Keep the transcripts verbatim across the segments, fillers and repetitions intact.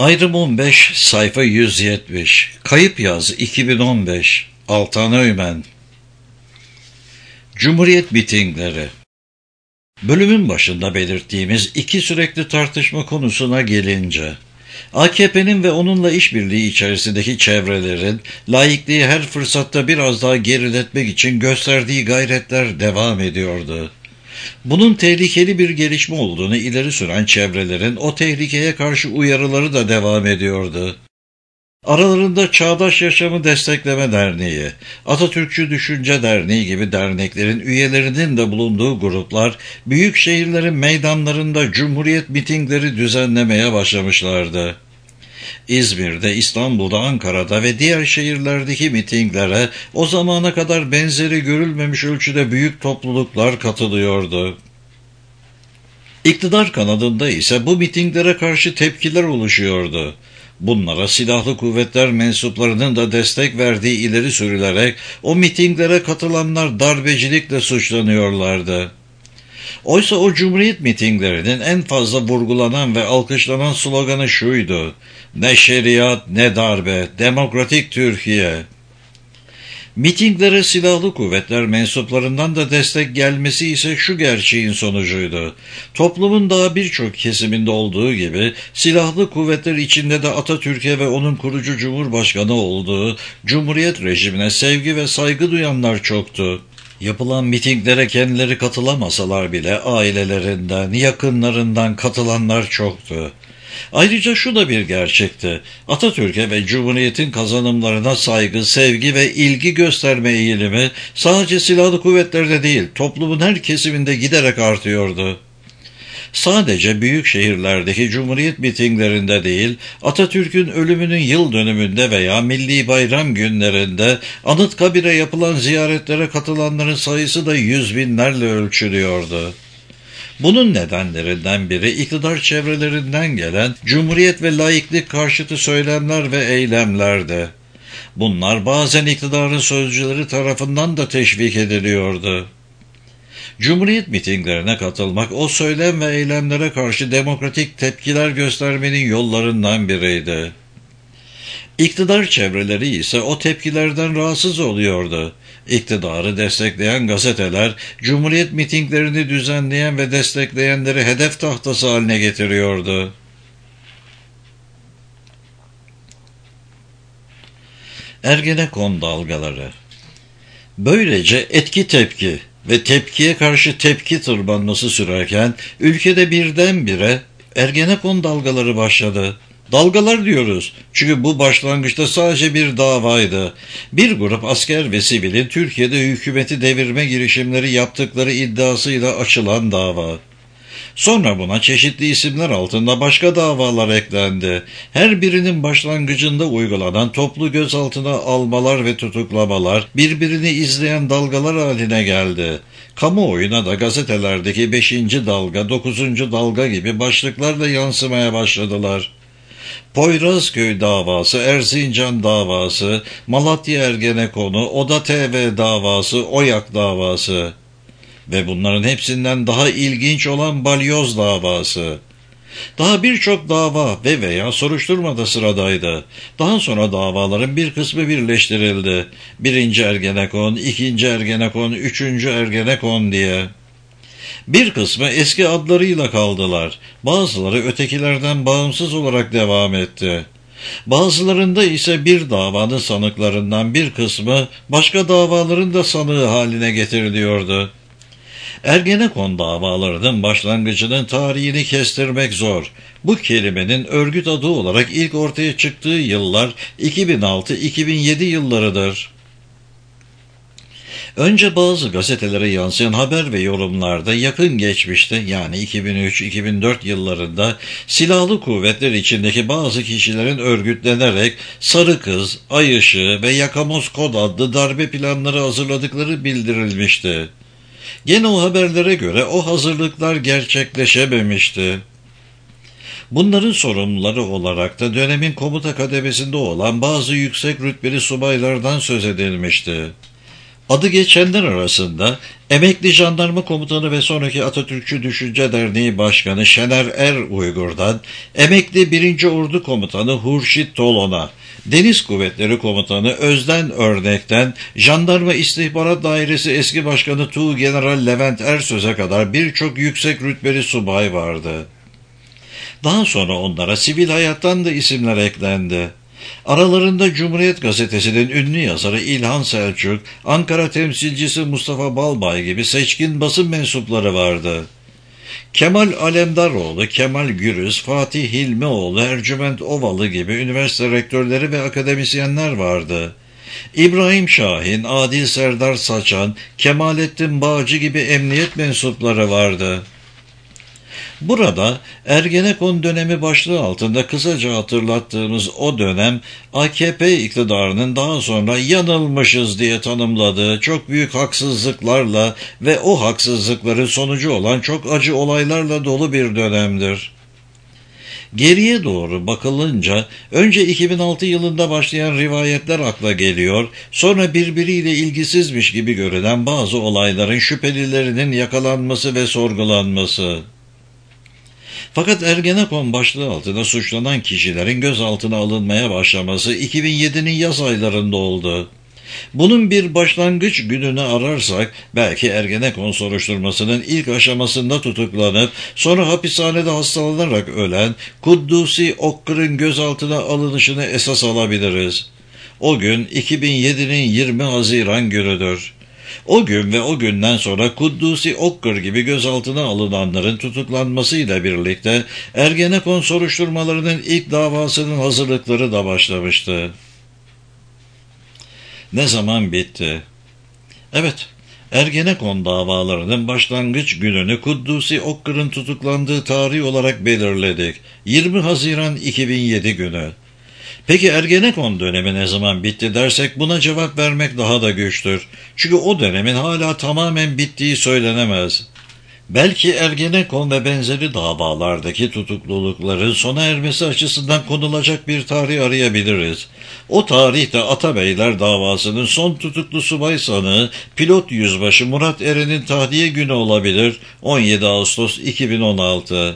Ayrım on beş, sayfa yüz yetmiş. Kayıp yaz iki bin on beş. Altan Öymen. Cumhuriyet mitingleri. Bölümün başında belirttiğimiz iki sürekli tartışma konusuna gelince, A K P'nin ve onunla işbirliği içerisindeki çevrelerin laikliği her fırsatta biraz daha geriletmek için gösterdiği gayretler devam ediyordu. Bunun tehlikeli bir gelişme olduğunu ileri süren çevrelerin o tehlikeye karşı uyarıları da devam ediyordu. Aralarında Çağdaş Yaşamı Destekleme Derneği, Atatürkçü Düşünce Derneği gibi derneklerin üyelerinin de bulunduğu gruplar, büyük şehirlerin meydanlarında Cumhuriyet mitingleri düzenlemeye başlamışlardı. İzmir'de, İstanbul'da, Ankara'da ve diğer şehirlerdeki mitinglere o zamana kadar benzeri görülmemiş ölçüde büyük topluluklar katılıyordu. İktidar kanadında ise bu mitinglere karşı tepkiler oluşuyordu. Bunlara silahlı kuvvetler mensuplarının da destek verdiği ileri sürülerek o mitinglere katılanlar darbecilikle suçlanıyorlardı. Oysa o Cumhuriyet mitinglerinin en fazla vurgulanan ve alkışlanan sloganı şuydu: "Ne şeriat ne darbe, demokratik Türkiye." Mitinglere silahlı kuvvetler mensuplarından da destek gelmesi ise şu gerçeğin sonucuydu: toplumun daha birçok kesiminde olduğu gibi silahlı kuvvetler içinde de Atatürk'e ve onun kurucu Cumhurbaşkanı olduğu Cumhuriyet rejimine sevgi ve saygı duyanlar çoktu. Yapılan mitinglere kendileri katılamasalar bile ailelerinden, yakınlarından katılanlar çoktu. Ayrıca şu da bir gerçekti: Atatürk'e ve Cumhuriyet'in kazanımlarına saygı, sevgi ve ilgi gösterme eğilimi sadece silahlı kuvvetlerde değil, toplumun her kesiminde giderek artıyordu. Sadece büyük şehirlerdeki Cumhuriyet mitinglerinde değil, Atatürk'ün ölümünün yıl dönümünde veya milli bayram günlerinde Anıtkabir'e yapılan ziyaretlere katılanların sayısı da yüz binlerle ölçülüyordu. Bunun nedenlerinden biri iktidar çevrelerinden gelen Cumhuriyet ve laiklik karşıtı söylemler ve eylemlerdi. Bunlar bazen iktidarın sözcüleri tarafından da teşvik ediliyordu. Cumhuriyet mitinglerine katılmak o söylem ve eylemlere karşı demokratik tepkiler göstermenin yollarından biriydi. İktidar çevreleri ise o tepkilerden rahatsız oluyordu. İktidarı destekleyen gazeteler, Cumhuriyet mitinglerini düzenleyen ve destekleyenleri hedef tahtası haline getiriyordu. Ergenekon dalgaları. Böylece etki tepki ve tepkiye karşı tepki tırmanması sürerken ülkede birdenbire Ergenekon dalgaları başladı. Dalgalar diyoruz çünkü bu başlangıçta sadece bir davaydı. Bir grup asker ve sivilin Türkiye'de hükümeti devirme girişimleri yaptıkları iddiasıyla açılan dava. Sonra buna çeşitli isimler altında başka davalar eklendi. Her birinin başlangıcında uygulanan toplu gözaltına almalar ve tutuklamalar birbirini izleyen dalgalar haline geldi. Kamuoyuna da gazetelerdeki beşinci dalga, dokuzuncu dalga gibi başlıklarla yansımaya başladılar. Poyrazköy davası, Erzincan davası, Malatya Ergenekon'u, Oda T V davası, Oyak davası ve bunların hepsinden daha ilginç olan Balyoz davası. Daha birçok dava ve veya soruşturma da sıradaydı. Daha sonra davaların bir kısmı birleştirildi. Birinci Ergenekon, ikinci Ergenekon, üçüncü Ergenekon diye. Bir kısmı eski adlarıyla kaldılar. Bazıları ötekilerden bağımsız olarak devam etti. Bazılarında ise bir davanın sanıklarından bir kısmı başka davaların da sanığı haline getiriliyordu. Ergenekon davalarının başlangıcının tarihini kestirmek zor. Bu kelimenin örgüt adı olarak ilk ortaya çıktığı yıllar iki bin altı iki bin yedi yıllarıdır. Önce bazı gazetelere yansıyan haber ve yorumlarda yakın geçmişte, yani iki bin üç iki bin dört yıllarında silahlı kuvvetler içindeki bazı kişilerin örgütlenerek Sarı Kız, Ay Işığı ve Yakamoz Kod adlı darbe planları hazırladıkları bildirilmişti. Gene o haberlere göre o hazırlıklar gerçekleşememişti. Bunların sorumluları olarak da dönemin komuta kademesinde olan bazı yüksek rütbeli subaylardan söz edilmişti. Adı geçenler arasında Emekli Jandarma Komutanı ve sonraki Atatürkçü Düşünce Derneği Başkanı Şener Er Uygur'dan, Emekli birinci Ordu Komutanı Hurşit Tolon'a, Deniz Kuvvetleri Komutanı Özden Örnek'ten, Jandarma İstihbarat Dairesi eski Başkanı Tuğgeneral Levent Ersöz'e kadar birçok yüksek rütbeli subay vardı. Daha sonra onlara sivil hayattan da isimler eklendi. Aralarında Cumhuriyet Gazetesi'nin ünlü yazarı İlhan Selçuk, Ankara temsilcisi Mustafa Balbay gibi seçkin basın mensupları vardı. Kemal Alemdaroğlu, Kemal Gürüz, Fatih Hilmioğlu, Ercüment Ovalı gibi üniversite rektörleri ve akademisyenler vardı. İbrahim Şahin, Adil Serdar Saçan, Kemalettin Bağcı gibi emniyet mensupları vardı. Burada Ergenekon dönemi başlığı altında kısaca hatırlattığımız o dönem A K P iktidarının daha sonra yanılmışız diye tanımladığı çok büyük haksızlıklarla ve o haksızlıkların sonucu olan çok acı olaylarla dolu bir dönemdir. Geriye doğru bakılınca önce iki bin altı yılında başlayan rivayetler akla geliyor, sonra birbiriyle ilgisizmiş gibi görünen bazı olayların şüphelilerinin yakalanması ve sorgulanması. Fakat Ergenekon başlığı altında suçlanan kişilerin gözaltına alınmaya başlaması iki bin yedinin yaz aylarında oldu. Bunun bir başlangıç gününü ararsak belki Ergenekon soruşturmasının ilk aşamasında tutuklanıp sonra hapishanede hastalanarak ölen Kuddusi Okkır'ın gözaltına alınışını esas alabiliriz. O gün iki bin yedinin yirmi Haziran günüdür. O gün ve o günden sonra Kuddusi Okkır gibi gözaltına alınanların tutuklanmasıyla birlikte Ergenekon soruşturmalarının ilk davasının hazırlıkları da başlamıştı. Ne zaman bitti? Evet, Ergenekon davalarının başlangıç gününü Kuddusi Okkır'ın tutuklandığı tarih olarak belirledik. yirmi Haziran iki bin yedi günü. Peki Ergenekon dönemi ne zaman bitti dersek buna cevap vermek daha da güçtür. Çünkü o dönemin hala tamamen bittiği söylenemez. Belki Ergenekon ve benzeri davalardaki tutuklulukların sona ermesi açısından konulacak bir tarih arayabiliriz. O tarihte Atabeyler davasının son tutuklu subay sanığı pilot yüzbaşı Murat Eren'in tahliye günü olabilir, on yedi Ağustos iki bin on altı.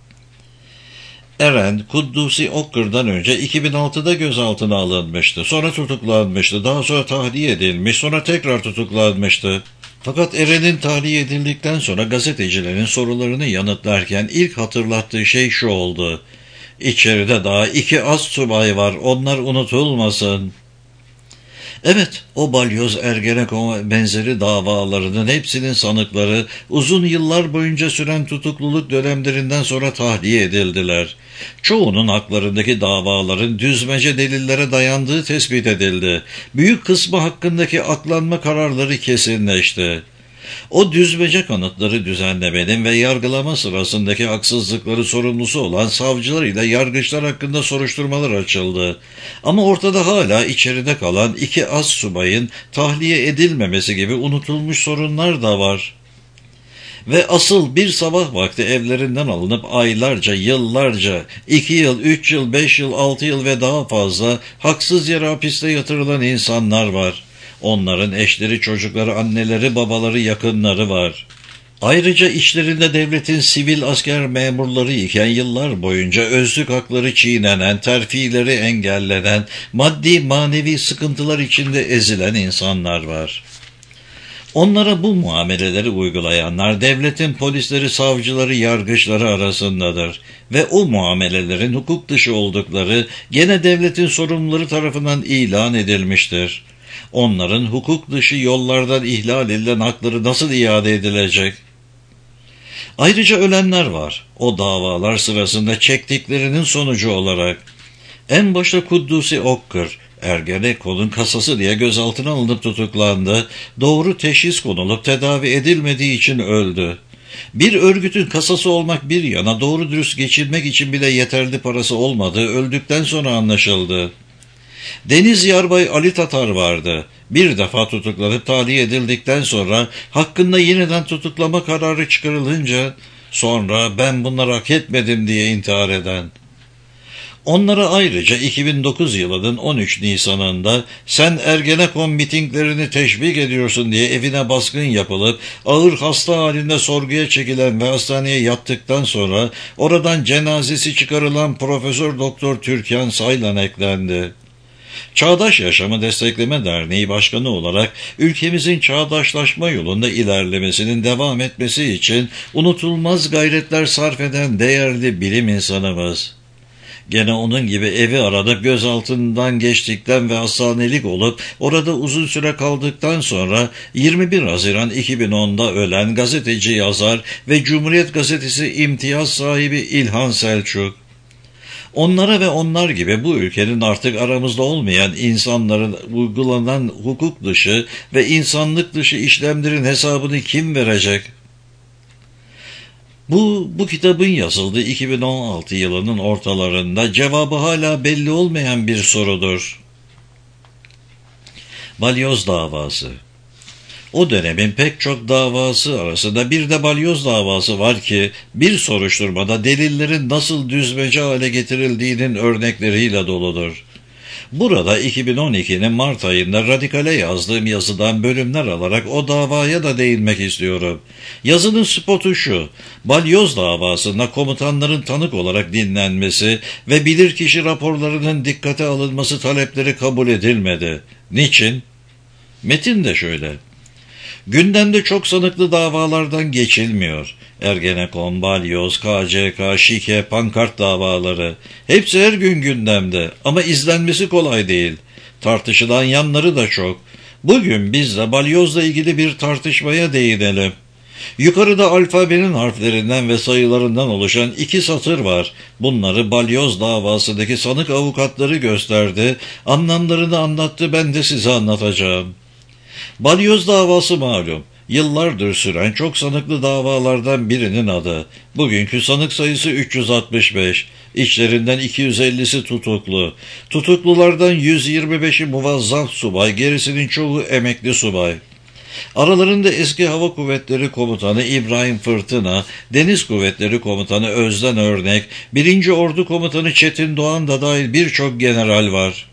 Eren, Kuddusi Okkır'dan önce iki bin altıda gözaltına alınmıştı. Sonra tutuklanmıştı. Daha sonra tahliye edilmiş. Sonra tekrar tutuklanmıştı. Fakat Eren'in tahliye edildikten sonra gazetecilerin sorularını yanıtlarken ilk hatırlattığı şey şu oldu. İçeride daha iki astsubay var. Onlar unutulmasın. Evet, o balyoz Ergenekon benzeri davalarının hepsinin sanıkları uzun yıllar boyunca süren tutukluluk dönemlerinden sonra tahliye edildiler. Çoğunun haklarındaki davaların düzmece delillere dayandığı tespit edildi. Büyük kısmı hakkındaki aklanma kararları kesinleşti. O düzmece kanıtları düzenlemenin ve yargılama sırasındaki haksızlıkları sorumlusu olan savcılar ile yargıçlar hakkında soruşturmalar açıldı. Ama ortada hala içeride kalan iki astsubayın tahliye edilmemesi gibi unutulmuş sorunlar da var. Ve asıl bir sabah vakti evlerinden alınıp aylarca, yıllarca, iki yıl, üç yıl, beş yıl, altı yıl ve daha fazla haksız yere hapiste yatırılan insanlar var. Onların eşleri, çocukları, anneleri, babaları, yakınları var. Ayrıca içlerinde devletin sivil asker memurları iken yıllar boyunca özlük hakları çiğnenen, terfileri engellenen, maddi manevi sıkıntılar içinde ezilen insanlar var. Onlara bu muameleleri uygulayanlar devletin polisleri, savcıları, yargıçları arasındadır ve o muamelelerin hukuk dışı oldukları gene devletin sorumluları tarafından ilan edilmiştir. Onların hukuk dışı yollardan ihlal edilen hakları nasıl iade edilecek? Ayrıca ölenler var. O davalar sırasında çektiklerinin sonucu olarak. En başta Kuddusi Okkır, Ergenekon'un kasası diye gözaltına alınıp tutuklandı. Doğru teşhis konulup tedavi edilmediği için öldü. Bir örgütün kasası olmak bir yana doğru dürüst geçinmek için bile yeterli parası olmadığı öldükten sonra anlaşıldı. Deniz Yarbay Ali Tatar vardı. Bir defa tutuklanıp tahliye edildikten sonra hakkında yeniden tutuklama kararı çıkarılınca sonra ben bunları hak etmedim diye intihar eden. Onlara ayrıca iki bin dokuz yılının on üç Nisan'ında sen Ergenekon mitinglerini teşvik ediyorsun diye evine baskın yapılıp ağır hasta halinde sorguya çekilen ve hastaneye yattıktan sonra oradan cenazesi çıkarılan Profesör Doktor Türkan Saylan eklendi. Çağdaş Yaşamı Destekleme Derneği Başkanı olarak ülkemizin çağdaşlaşma yolunda ilerlemesinin devam etmesi için unutulmaz gayretler sarf eden değerli bilim insanımız. Gene onun gibi evi aranıp gözaltından geçtikten ve hastanelik olup orada uzun süre kaldıktan sonra yirmi bir Haziran iki bin onda ölen gazeteci, yazar ve Cumhuriyet Gazetesi imtiyaz sahibi İlhan Selçuk. Onlara ve onlar gibi bu ülkenin artık aramızda olmayan insanların uygulanan hukuk dışı ve insanlık dışı işlemlerin hesabını kim verecek? Bu, bu kitabın yazıldığı iki bin on altı yılının ortalarında cevabı hala belli olmayan bir sorudur. Balyoz davası. O dönemin pek çok davası arasında bir de balyoz davası var ki bir soruşturmada delillerin nasıl düzmece hale getirildiğinin örnekleriyle doludur. Burada iki bin on ikinin Mart ayında Radikal'e yazdığım yazıdan bölümler alarak o davaya da değinmek istiyorum. Yazının spotu şu: balyoz davasında komutanların tanık olarak dinlenmesi ve bilirkişi raporlarının dikkate alınması talepleri kabul edilmedi. Niçin? Metin de şöyle: gündemde çok sanıklı davalardan geçilmiyor. Ergenekon, balyoz, K C K, şike, pankart davaları. Hepsi her gün gündemde ama izlenmesi kolay değil. Tartışılan yanları da çok. Bugün biz de balyozla ilgili bir tartışmaya değinelim. Yukarıda alfabenin harflerinden ve sayılarından oluşan iki satır var. Bunları balyoz davasındaki sanık avukatları gösterdi. Anlamlarını anlattı, ben de size anlatacağım. Balyoz davası malum, yıllardır süren çok sanıklı davalardan birinin adı. Bugünkü sanık sayısı üç yüz altmış beş, içlerinden iki yüz ellisi tutuklu. Tutuklulardan yüz yirmi beşi muvazzaf subay, gerisinin çoğu emekli subay. Aralarında eski Hava Kuvvetleri Komutanı İbrahim Fırtına, Deniz Kuvvetleri Komutanı Özden Örnek, birinci Ordu Komutanı Çetin Doğan da dahil birçok general var.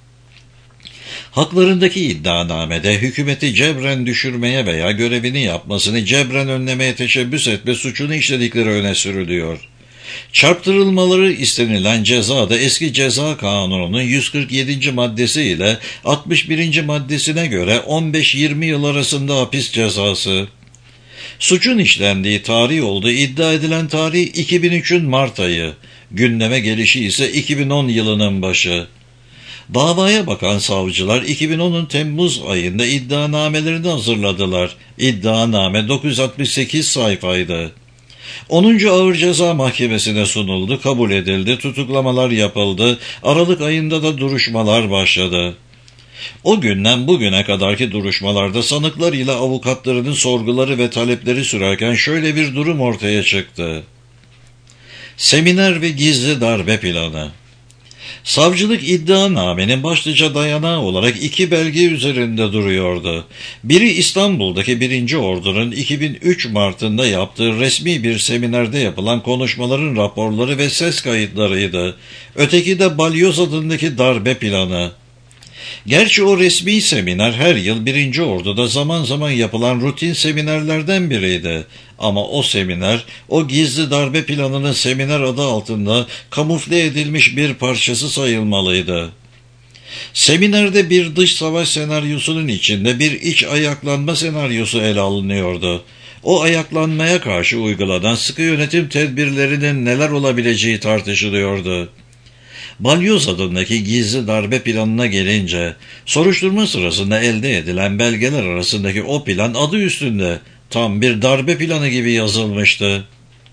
Haklarındaki iddianamede hükümeti cebren düşürmeye veya görevini yapmasını cebren önlemeye teşebbüs etme suçunu işledikleri öne sürülüyor. Çarptırılmaları istenilen ceza da eski ceza kanununun yüz kırk yedinci maddesi ile altmış birinci maddesine göre on beş yirmi yıl arasında hapis cezası. Suçun işlendiği tarih olduğu iddia edilen tarih iki bin üçün Mart ayı, gündeme gelişi ise iki bin on yılının başı. Davaya bakan savcılar iki bin onun Temmuz ayında iddianamelerini hazırladılar. İddianame dokuz yüz altmış sekiz sayfaydı. onuncu Ağır Ceza Mahkemesi'ne sunuldu, kabul edildi, tutuklamalar yapıldı, Aralık ayında da duruşmalar başladı. O günden bugüne kadarki duruşmalarda sanıklar ile avukatlarının sorguları ve talepleri sürerken şöyle bir durum ortaya çıktı. Seminer ve gizli darbe planı. Savcılık iddianamenin başlıca dayanağı olarak iki belge üzerinde duruyordu. Biri İstanbul'daki birinci Ordu'nun iki bin üç Mart'ında yaptığı resmi bir seminerde yapılan konuşmaların raporları ve ses kayıtlarıydı. Öteki de Balyoz adındaki darbe planı. Gerçi o resmi seminer her yıl birinci Ordu'da zaman zaman yapılan rutin seminerlerden biriydi. Ama o seminer, o gizli darbe planının seminer adı altında kamufle edilmiş bir parçası sayılmalıydı. Seminerde bir dış savaş senaryosunun içinde bir iç ayaklanma senaryosu ele alınıyordu. O ayaklanmaya karşı uygulanan sıkı yönetim tedbirlerinin neler olabileceği tartışılıyordu. Balyoz adındaki gizli darbe planına gelince, soruşturma sırasında elde edilen belgeler arasındaki o plan adı üstünde tam bir darbe planı gibi yazılmıştı.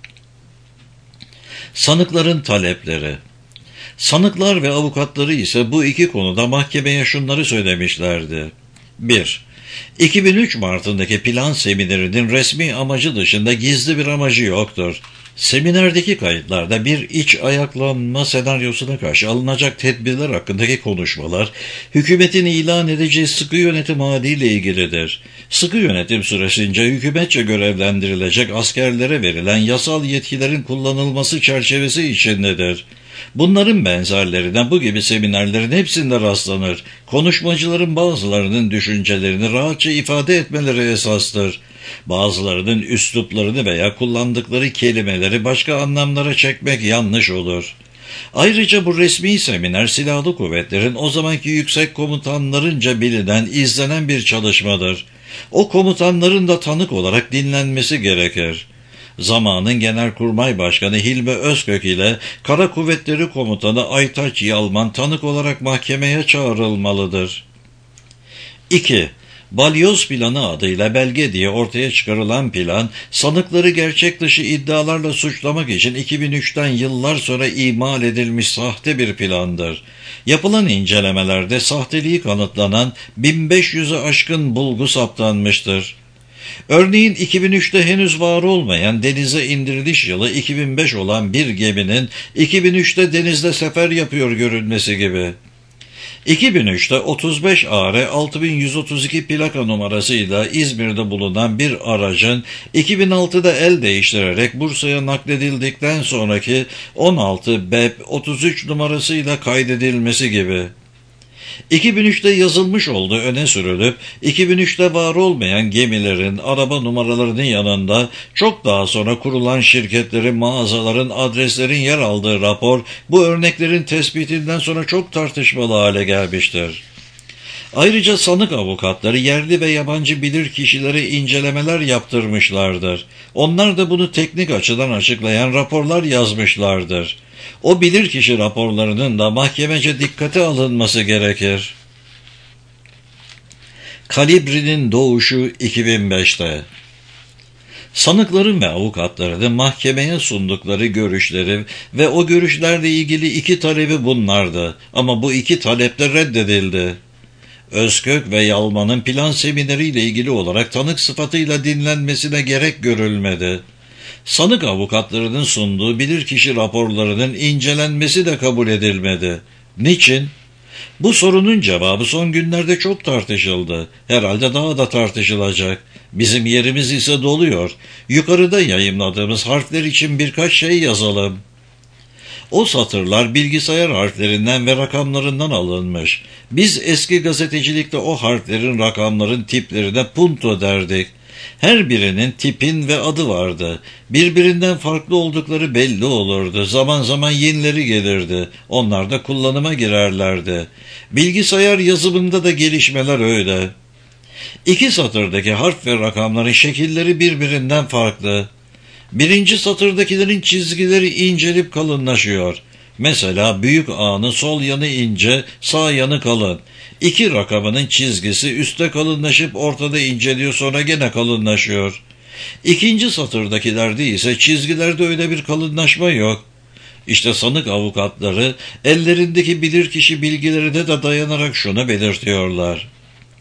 Sanıkların talepleri. Sanıklar ve avukatları ise bu iki konuda mahkemeye şunları söylemişlerdi. bir. iki bin üç Mart'ındaki plan seminerinin resmi amacı dışında gizli bir amacı yoktur. Seminerdeki kayıtlarda bir iç ayaklanma senaryosuna karşı alınacak tedbirler hakkındaki konuşmalar, hükümetin ilan edeceği sıkı yönetim haliyle ilgilidir. Sıkı yönetim süresince hükümetçe görevlendirilecek askerlere verilen yasal yetkilerin kullanılması çerçevesi içindedir. Bunların benzerlerine bu gibi seminerlerin hepsinde rastlanır. Konuşmacıların bazılarının düşüncelerini rahatça ifade etmeleri esastır. Bazılarının üsluplarını veya kullandıkları kelimeleri başka anlamlara çekmek yanlış olur. Ayrıca bu resmi seminer silahlı kuvvetlerin o zamanki yüksek komutanlarınca bilinen, izlenen bir çalışmadır. O komutanların da tanık olarak dinlenmesi gerekir. Zamanın Genelkurmay Başkanı Hilmi Özkök ile Kara Kuvvetleri Komutanı Aytaç Yalman tanık olarak mahkemeye çağrılmalıdır. iki. Balyoz Planı adıyla belge diye ortaya çıkarılan plan, sanıkları gerçek dışı iddialarla suçlamak için iki bin üçten yıllar sonra imal edilmiş sahte bir plandır. Yapılan incelemelerde sahteliği kanıtlanan bin beş yüzü aşkın bulgu saptanmıştır. Örneğin iki bin üçte henüz var olmayan denize indiriliş yılı iki bin beş olan bir geminin iki bin üçte denizde sefer yapıyor görünmesi gibi. iki bin üçte otuz beş A R altı bin yüz otuz iki plaka numarasıyla İzmir'de bulunan bir aracın iki bin altıda el değiştirerek Bursa'ya nakledildikten sonraki on altı B E P otuz üç numarasıyla kaydedilmesi gibi. iki bin üçte yazılmış olduğu öne sürülüp iki bin üçte var olmayan gemilerin araba numaralarının yanında çok daha sonra kurulan şirketlerin, mağazaların, adreslerin yer aldığı rapor bu örneklerin tespitinden sonra çok tartışmalı hale gelmiştir. Ayrıca sanık avukatları yerli ve yabancı bilirkişilere incelemeler yaptırmışlardır. Onlar da bunu teknik açıdan açıklayan raporlar yazmışlardır. O bilirkişi raporlarının da mahkemece dikkate alınması gerekir. Kalibri'nin doğuşu iki bin beşte. Sanıkların ve avukatlarının mahkemeye sundukları görüşleri ve o görüşlerle ilgili iki talebi bunlardı. Ama bu iki talep de reddedildi. Özkök ve Yalman'ın plan semineriyle ilgili olarak tanık sıfatıyla dinlenmesine gerek görülmedi. Sanık avukatlarının sunduğu bilirkişi raporlarının incelenmesi de kabul edilmedi. Niçin? Bu sorunun cevabı son günlerde çok tartışıldı. Herhalde daha da tartışılacak. Bizim yerimiz ise doluyor. Yukarıda yayımladığımız harfler için birkaç şey yazalım. O satırlar bilgisayar harflerinden ve rakamlarından alınmış. Biz eski gazetecilikte o harflerin, rakamların tiplerine punto derdik. Her birinin tipin ve adı vardı. Birbirinden farklı oldukları belli olurdu. Zaman zaman yenileri gelirdi. Onlar da kullanıma girerlerdi. Bilgisayar yazımında da gelişmeler öyle. İki satırdaki harf ve rakamların şekilleri birbirinden farklı. Birinci satırdakilerin çizgileri incelip kalınlaşıyor. Mesela büyük A'nın sol yanı ince, sağ yanı kalın. İki rakamının çizgisi üstte kalınlaşıp ortada inceliyor, sonra gene kalınlaşıyor. İkinci satırdakilerde ise çizgilerde öyle bir kalınlaşma yok. İşte sanık avukatları ellerindeki bilirkişi bilgilerine de dayanarak şunu belirtiyorlar.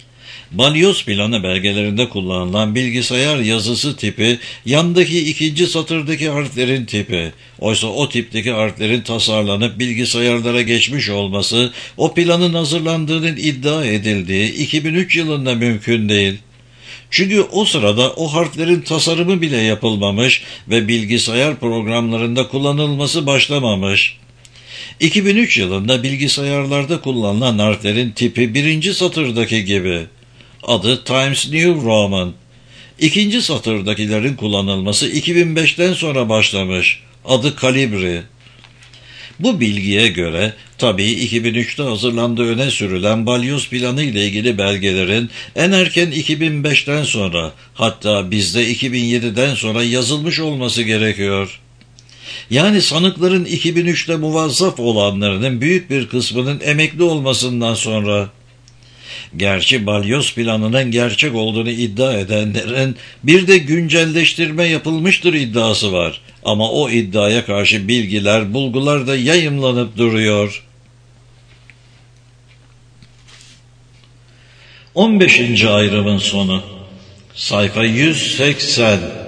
Balyoz planı belgelerinde kullanılan bilgisayar yazısı tipi, yandaki ikinci satırdaki harflerin tipi. Oysa o tipteki harflerin tasarlanıp bilgisayarlara geçmiş olması, o planın hazırlandığının iddia edildiği iki bin üç yılında mümkün değil. Çünkü o sırada o harflerin tasarımı bile yapılmamış ve bilgisayar programlarında kullanılması başlamamış. iki bin üç yılında bilgisayarlarda kullanılan harflerin tipi birinci satırdaki gibi. Adı Times New Roman. İkinci satırdakilerin kullanılması iki bin beşten sonra başlamış. Adı Calibri. Bu bilgiye göre tabii iki bin üçte hazırlandığı öne sürülen balyoz planı ile ilgili belgelerin en erken iki bin beşten sonra, hatta bizde iki bin yediden sonra yazılmış olması gerekiyor. Yani sanıkların iki bin üçte muvazzaf olanlarının büyük bir kısmının emekli olmasından sonra. Gerçi balyoz planının gerçek olduğunu iddia edenlerin bir de güncelleştirme yapılmıştır iddiası var. Ama o iddiaya karşı bilgiler, bulgular da yayımlanıp duruyor. on beşinci ayrımın sonu. Sayfa yüz seksen.